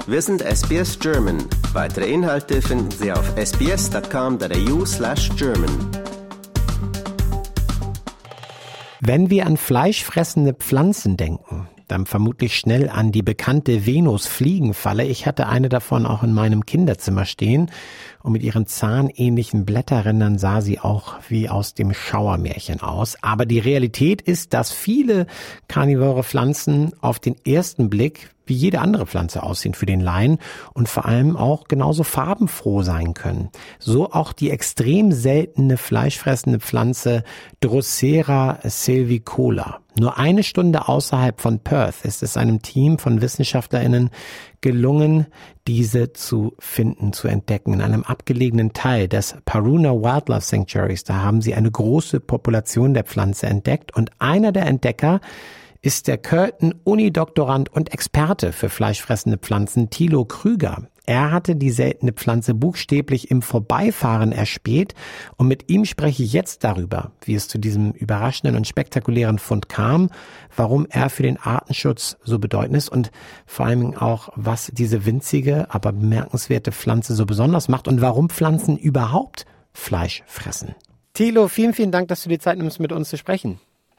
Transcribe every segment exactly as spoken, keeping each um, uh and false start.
Wir sind S B S German. Weitere Inhalte finden Sie auf sbs.com.au slash German. Wenn wir an fleischfressende Pflanzen denken, dann vermutlich schnell an die bekannte Venusfliegenfalle. Ich hatte eine davon auch in meinem Kinderzimmer stehen und mit ihren zahnähnlichen Blätterrändern sah sie auch wie aus dem Schauermärchen aus. Aber die Realität ist, dass viele karnivore Pflanzen auf den ersten Blick wie jede andere Pflanze aussehen für den Laien und vor allem auch genauso farbenfroh sein können. So auch die extrem seltene fleischfressende Pflanze Drosera silvicola. Nur eine Stunde außerhalb von Perth ist es einem Team von WissenschaftlerInnen gelungen, diese zu finden, zu entdecken. In einem abgelegenen Teil des Paruna Wildlife Sanctuaries, da haben sie eine große Population der Pflanze entdeckt und einer der Entdecker ist der Curtin-Uni-Doktorand und Experte für fleischfressende Pflanzen Thilo Krüger. Er hatte die seltene Pflanze buchstäblich im Vorbeifahren erspäht und mit ihm spreche ich jetzt darüber, wie es zu diesem überraschenden und spektakulären Fund kam, warum er für den Artenschutz so bedeutend ist und vor allem auch, was diese winzige, aber bemerkenswerte Pflanze so besonders macht und warum Pflanzen überhaupt Fleisch fressen. Thilo, vielen, vielen Dank, dass du die Zeit nimmst, mit uns zu sprechen.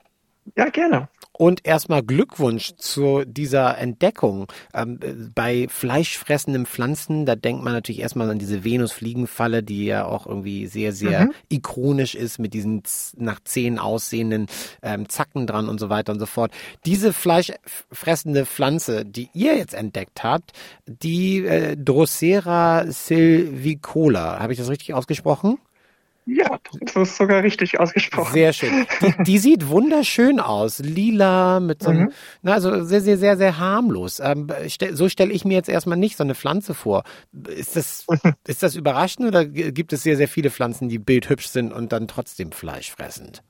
Ja, gerne. Und erstmal Glückwunsch zu dieser Entdeckung. Ähm, bei fleischfressenden Pflanzen, da denkt man natürlich erstmal an diese Venusfliegenfalle, die ja auch irgendwie sehr, sehr mhm. ikonisch ist mit diesen nach Zähnen aussehenden ähm, Zacken dran und so weiter und so fort. Diese fleischfressende Pflanze, die ihr jetzt entdeckt habt, die äh, Drosera silvicola, habe ich das richtig ausgesprochen? Ja, das ist sogar richtig ausgesprochen. Sehr schön. Die, die sieht wunderschön aus. Lila mit so einem, mhm. na, also sehr, sehr, sehr, sehr harmlos. Ähm, stell, so stelle ich mir jetzt erstmal nicht so eine Pflanze vor. Ist das, ist das überraschend oder gibt es sehr, sehr viele Pflanzen, die bildhübsch sind und dann trotzdem fleischfressend?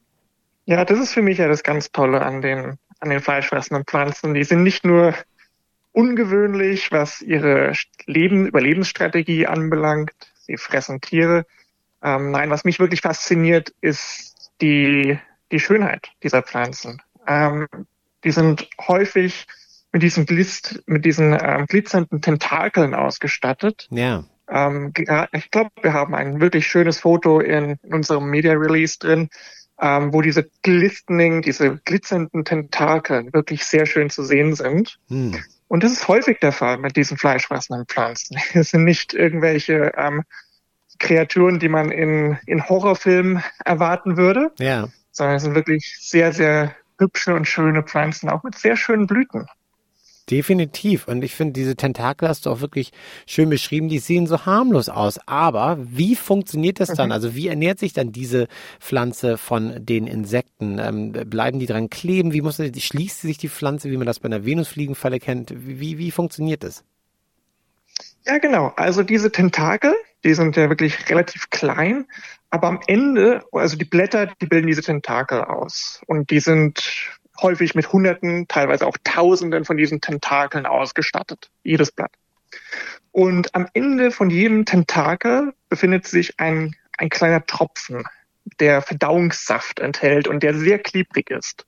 Ja, das ist für mich ja das ganz Tolle an den, an den fleischfressenden Pflanzen. Die sind nicht nur ungewöhnlich, was ihre Leben, Überlebensstrategie anbelangt. Sie fressen Tiere. Ähm, nein, was mich wirklich fasziniert, ist die, die Schönheit dieser Pflanzen. Ähm, die sind häufig mit diesen, Glist, mit diesen ähm, glitzernden Tentakeln ausgestattet. Ja. Ähm, ich glaube, wir haben ein wirklich schönes Foto in, in unserem Media Release drin, ähm, wo diese glistening, diese glitzernden Tentakeln wirklich sehr schön zu sehen sind. Hm. Und das ist häufig der Fall mit diesen fleischfressenden Pflanzen. Es sind nicht irgendwelche ähm, Kreaturen, die man in, in Horrorfilmen erwarten würde, ja. sondern es sind wirklich sehr, sehr hübsche und schöne Pflanzen, auch mit sehr schönen Blüten. Definitiv. Und ich finde, diese Tentakel hast du auch wirklich schön beschrieben, die sehen so harmlos aus. Aber wie funktioniert das dann? Mhm. Also wie ernährt sich dann diese Pflanze von den Insekten? Ähm, bleiben die dran kleben? Wie muss die, schließt sich die Pflanze, wie man das bei einer Venusfliegenfalle kennt? Wie, wie funktioniert das? Ja, genau. Also diese Tentakel, die sind ja wirklich relativ klein, aber am Ende, also die Blätter, die bilden diese Tentakel aus. Und die sind häufig mit Hunderten, teilweise auch Tausenden von diesen Tentakeln ausgestattet, jedes Blatt. Und am Ende von jedem Tentakel befindet sich ein, ein kleiner Tropfen, der Verdauungssaft enthält und der sehr klebrig ist.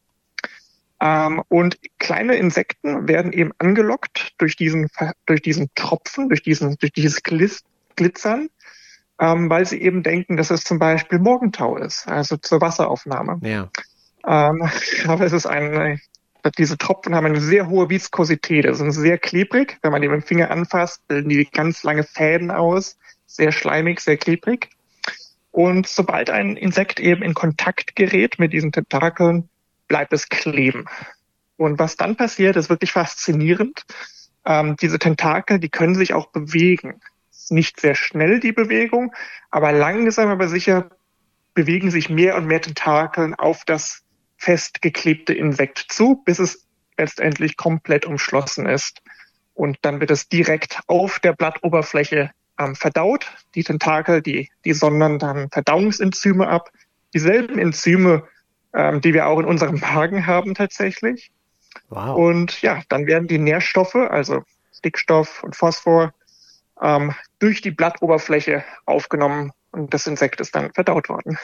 Ähm, und kleine Insekten werden eben angelockt durch diesen, durch diesen Tropfen, durch diesen, durch dieses Glitzern, ähm, weil sie eben denken, dass es zum Beispiel Morgentau ist, also zur Wasseraufnahme. Ja. Ähm, aber es ist ein, diese Tropfen haben eine sehr hohe Viskosität, also sind sehr klebrig. Wenn man die mit dem Finger anfasst, bilden die ganz lange Fäden aus, sehr schleimig, sehr klebrig. Und sobald ein Insekt eben in Kontakt gerät mit diesen Tentakeln, bleibt es kleben. Und was dann passiert, ist wirklich faszinierend. Ähm, diese Tentakel, die können sich auch bewegen. Nicht sehr schnell die Bewegung, aber langsam, aber sicher bewegen sich mehr und mehr Tentakeln auf das festgeklebte Insekt zu, bis es letztendlich komplett umschlossen ist. Und dann wird es direkt auf der Blattoberfläche ähm, verdaut. Die Tentakel, die, die sondern dann Verdauungsenzyme ab. Dieselben Enzyme, ähm, die wir auch in unserem Magen haben tatsächlich. Wow. Und ja, dann werden die Nährstoffe, also Stickstoff und Phosphor, ähm, durch die Blattoberfläche aufgenommen und das Insekt ist dann verdaut worden.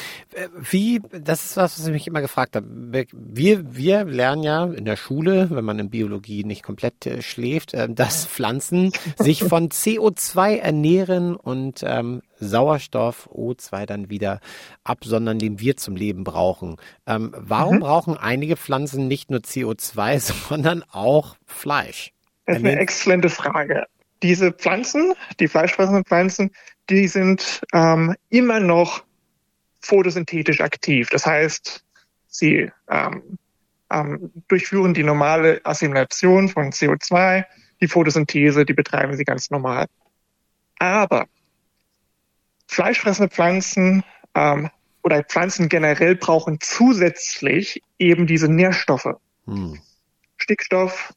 Wie, das ist was, was ich mich immer gefragt habe. Wir, wir lernen ja in der Schule, wenn man in Biologie nicht komplett äh, schläft, äh, dass Pflanzen sich von C O zwei ernähren und ähm, Sauerstoff, O zwei dann wieder absondern, den wir zum Leben brauchen. Ähm, warum mhm. brauchen einige Pflanzen nicht nur C O zwei, sondern auch Fleisch? Das ist eine exzellente Frage. Diese Pflanzen, die fleischfressenden Pflanzen, die sind ähm, immer noch photosynthetisch aktiv. Das heißt, sie ähm, ähm, durchführen die normale Assimilation von C O zwei, die Photosynthese, die betreiben sie ganz normal. Aber fleischfressende Pflanzen ähm, oder Pflanzen generell brauchen zusätzlich eben diese Nährstoffe. Hm. Stickstoff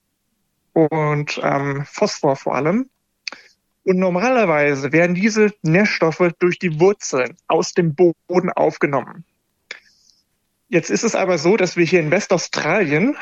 und ähm, Phosphor vor allem. Und normalerweise werden diese Nährstoffe durch die Wurzeln aus dem Boden aufgenommen. Jetzt ist es aber so, dass wir hier in Westaustralien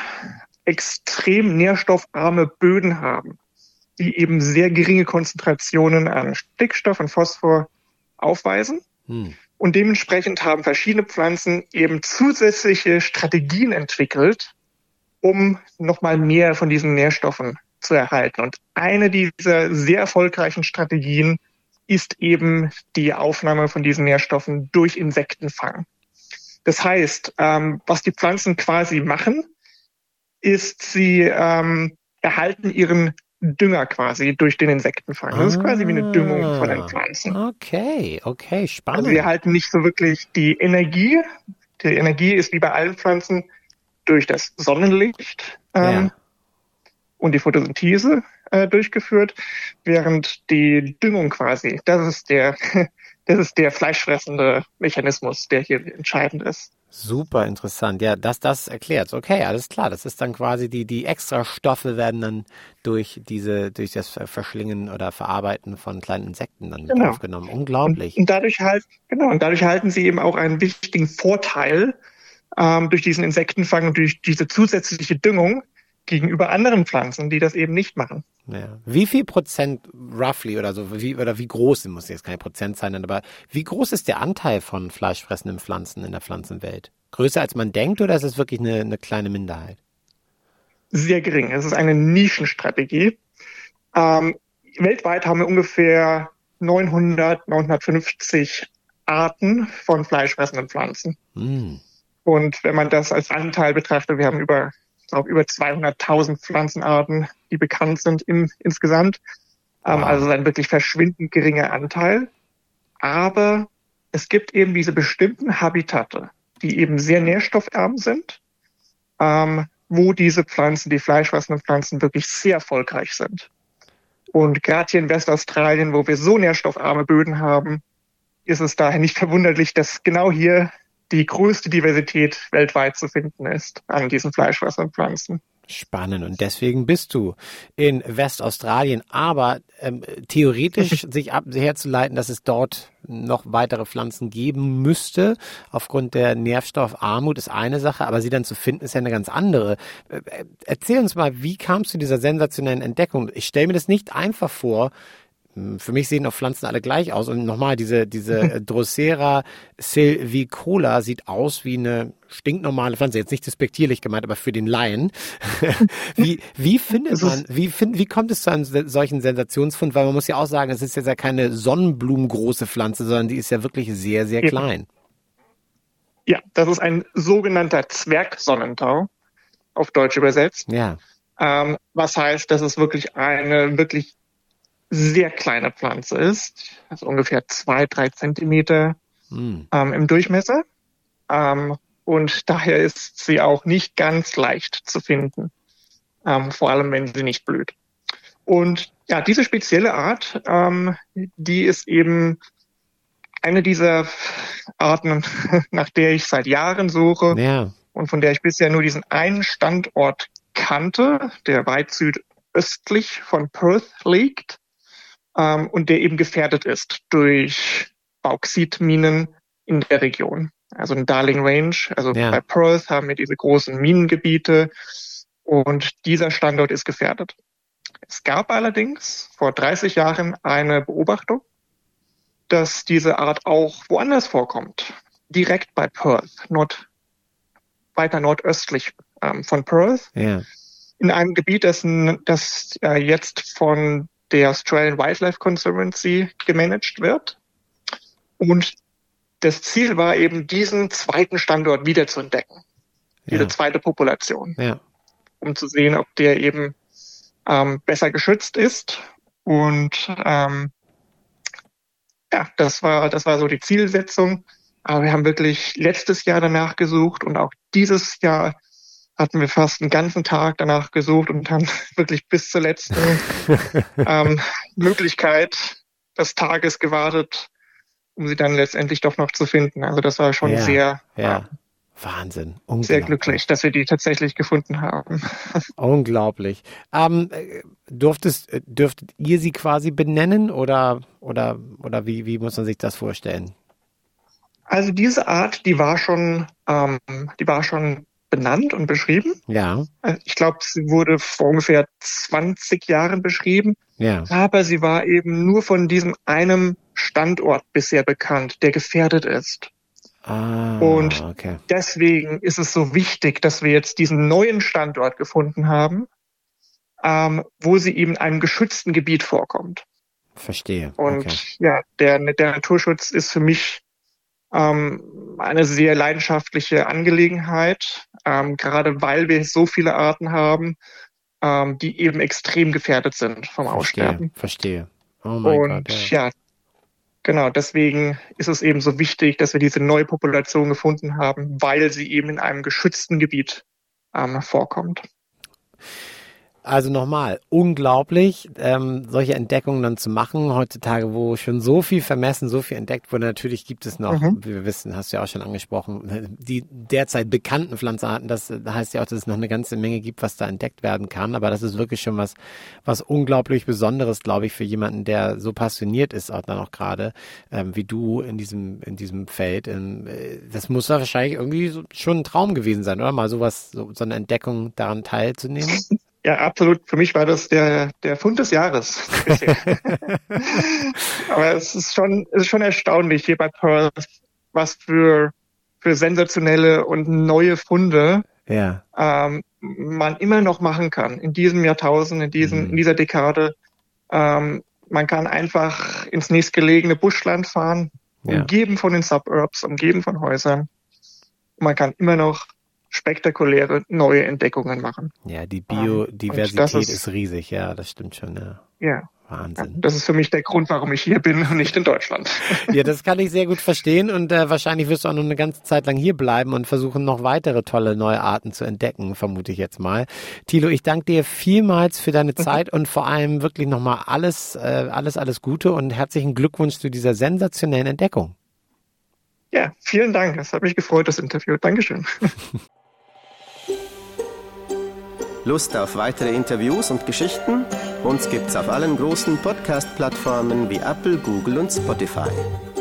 extrem nährstoffarme Böden haben, die eben sehr geringe Konzentrationen an Stickstoff und Phosphor aufweisen. Hm. Und dementsprechend haben verschiedene Pflanzen eben zusätzliche Strategien entwickelt, um nochmal mehr von diesen Nährstoffen zu erhalten. Und eine dieser sehr erfolgreichen Strategien ist eben die Aufnahme von diesen Nährstoffen durch Insektenfang. Das heißt, ähm, was die Pflanzen quasi machen, ist, sie ähm, erhalten ihren Dünger quasi durch den Insektenfang. Das ist quasi wie eine Düngung von den Pflanzen. Okay, okay, spannend. Also sie erhalten nicht so wirklich die Energie. Die Energie ist wie bei allen Pflanzen durch das Sonnenlicht ähm, ja. und die Photosynthese äh, durchgeführt, während die Düngung quasi, das ist der, das ist der fleischfressende Mechanismus, der hier entscheidend ist. Super interessant. Ja, das, das erklärt. Okay, alles klar. Das ist dann quasi die, die Extrastoffe werden dann durch diese, durch das Verschlingen oder Verarbeiten von kleinen Insekten dann genau. aufgenommen. Unglaublich. Und, und dadurch halt, genau, und dadurch halten sie eben auch einen wichtigen Vorteil, ähm, durch diesen Insektenfang und durch diese zusätzliche Düngung gegenüber anderen Pflanzen, die das eben nicht machen. Ja. Wie viel Prozent roughly oder so, wie, oder wie groß, muss jetzt keine Prozent sein, aber wie groß ist der Anteil von fleischfressenden Pflanzen in der Pflanzenwelt? Größer als man denkt oder ist es wirklich eine, eine kleine Minderheit? Sehr gering. Es ist eine Nischenstrategie. Ähm, weltweit haben wir ungefähr neunhundert, neunhundertfünfzig Arten von fleischfressenden Pflanzen. Hm. Und wenn man das als Anteil betrachtet, wir haben über Ich glaube, über zweihunderttausend Pflanzenarten, die bekannt sind im, insgesamt. Ähm, wow. Also ein wirklich verschwindend geringer Anteil. Aber es gibt eben diese bestimmten Habitate, die eben sehr nährstoffarm sind, ähm, wo diese Pflanzen, die fleischfressenden Pflanzen, wirklich sehr erfolgreich sind. Und gerade hier in Westaustralien, wo wir so nährstoffarme Böden haben, ist es daher nicht verwunderlich, dass genau hier die größte Diversität weltweit zu finden ist an diesen fleischfressenden Pflanzen. Spannend. Und deswegen bist du in Westaustralien. Aber ähm, theoretisch sich ab, herzuleiten, dass es dort noch weitere Pflanzen geben müsste, aufgrund der Nährstoffarmut, ist eine Sache. Aber sie dann zu finden, ist ja eine ganz andere. Äh, erzähl uns mal, wie kamst du zu dieser sensationellen Entdeckung? Ich stelle mir das nicht einfach vor. Für mich sehen auch Pflanzen alle gleich aus. Und nochmal, diese, diese Drosera silvicola sieht aus wie eine stinknormale Pflanze. Jetzt nicht despektierlich gemeint, aber für den Laien. wie, wie findet man, wie, find, wie kommt es zu einem solchen Sensationsfund? Weil man muss ja auch sagen, es ist jetzt ja keine sonnenblumengroße Pflanze, sondern die ist ja wirklich sehr, sehr klein. Ja, das ist ein sogenannter Zwergsonnentau, auf Deutsch übersetzt. Ja. Ähm, was heißt, dass es wirklich eine, wirklich sehr kleine Pflanze ist, also ungefähr zwei, drei Zentimeter mm. ähm, im Durchmesser. Ähm, und daher ist sie auch nicht ganz leicht zu finden, ähm, vor allem wenn sie nicht blüht. Und ja, diese spezielle Art, ähm, die ist eben eine dieser Arten, nach der ich seit Jahren suche ja. und von der ich bisher nur diesen einen Standort kannte, der weit südöstlich von Perth liegt. Ähm, und der eben gefährdet ist durch Bauxitminen in der Region. Also in Darling Range, also ja. bei Perth haben wir diese großen Minengebiete und dieser Standort ist gefährdet. Es gab allerdings vor dreißig Jahren eine Beobachtung, dass diese Art auch woanders vorkommt. Direkt bei Perth, Nord, weiter nordöstlich ähm, von Perth. Ja. In einem Gebiet, das, das äh, jetzt von der Australian Wildlife Conservancy gemanagt wird. Und das Ziel war eben, diesen zweiten Standort wieder zu entdecken. Diese Ja. zweite Population. Ja. Um zu sehen, ob der eben ähm, besser geschützt ist. Und ähm, ja, das war, das war so die Zielsetzung. Aber wir haben wirklich letztes Jahr danach gesucht und auch dieses Jahr hatten wir fast einen ganzen Tag danach gesucht und haben wirklich bis zur letzten ähm, Möglichkeit des Tages gewartet, um sie dann letztendlich doch noch zu finden. Also das war schon Ja, sehr, ja. ähm, Wahnsinn. sehr Unglaublich. glücklich, dass wir die tatsächlich gefunden haben. Unglaublich. Ähm, äh, durftest, äh, dürftet ihr sie quasi benennen oder, oder, oder wie, wie muss man sich das vorstellen? Also diese Art, die war schon, ähm, die war schon benannt und beschrieben. Ja, Ich glaube, sie wurde vor ungefähr zwanzig Jahren beschrieben, ja. aber sie war eben nur von diesem einem Standort bisher bekannt, der gefährdet ist. Ah, Und okay. deswegen ist es so wichtig, dass wir jetzt diesen neuen Standort gefunden haben, ähm, wo sie eben in einem geschützten Gebiet vorkommt. Verstehe. Und Okay. ja, der, der Naturschutz ist für mich ähm, eine sehr leidenschaftliche Angelegenheit, ähm, gerade weil wir so viele Arten haben, ähm, die eben extrem gefährdet sind vom Verstehe. Aussterben. Verstehe. Oh mein Und Gott. Ja. ja, genau, deswegen ist es eben so wichtig, dass wir diese neue Population gefunden haben, weil sie eben in einem geschützten Gebiet ähm, vorkommt. Also nochmal, unglaublich, ähm, solche Entdeckungen dann zu machen heutzutage, wo schon so viel vermessen, so viel entdeckt wurde. Natürlich gibt es noch, Mhm. wie wir wissen, hast du ja auch schon angesprochen, die derzeit bekannten Pflanzenarten. Das heißt ja auch, dass es noch eine ganze Menge gibt, was da entdeckt werden kann. Aber das ist wirklich schon was, was unglaublich Besonderes, glaube ich, für jemanden, der so passioniert ist, auch dann auch gerade ähm, wie du in diesem in diesem Feld. Ähm, das muss da wahrscheinlich irgendwie so, schon ein Traum gewesen sein, oder mal sowas, so, so eine Entdeckung daran teilzunehmen. Ja, absolut. Für mich war das der, der Fund des Jahres bisher. Aber es ist schon, es ist schon erstaunlich hier bei Perth, was für, für sensationelle und neue Funde Ja. ähm, man immer noch machen kann. In diesem Jahrtausend, in diesem, Mhm. in dieser Dekade. Ähm, man kann einfach ins nächstgelegene Buschland fahren, Ja. umgeben von den Suburbs, umgeben von Häusern. Und man kann immer noch spektakuläre neue Entdeckungen machen. Ja, die Biodiversität das ist, ist- riesig, ja, das stimmt schon, ja. Ja, Wahnsinn. das ist für mich der Grund, warum ich hier bin und nicht in Deutschland. Ja, das kann ich sehr gut verstehen und äh, wahrscheinlich wirst du auch noch eine ganze Zeit lang hier bleiben und versuchen, noch weitere tolle neue Arten zu entdecken, vermute ich jetzt mal. Thilo, ich danke dir vielmals für deine Zeit und vor allem wirklich nochmal alles, äh, alles, alles Gute und herzlichen Glückwunsch zu dieser sensationellen Entdeckung. Ja, vielen Dank. Es hat mich gefreut, das Interview. Dankeschön. Lust auf weitere Interviews und Geschichten? Uns gibt's auf allen großen Podcast-Plattformen wie Apple, Google und Spotify.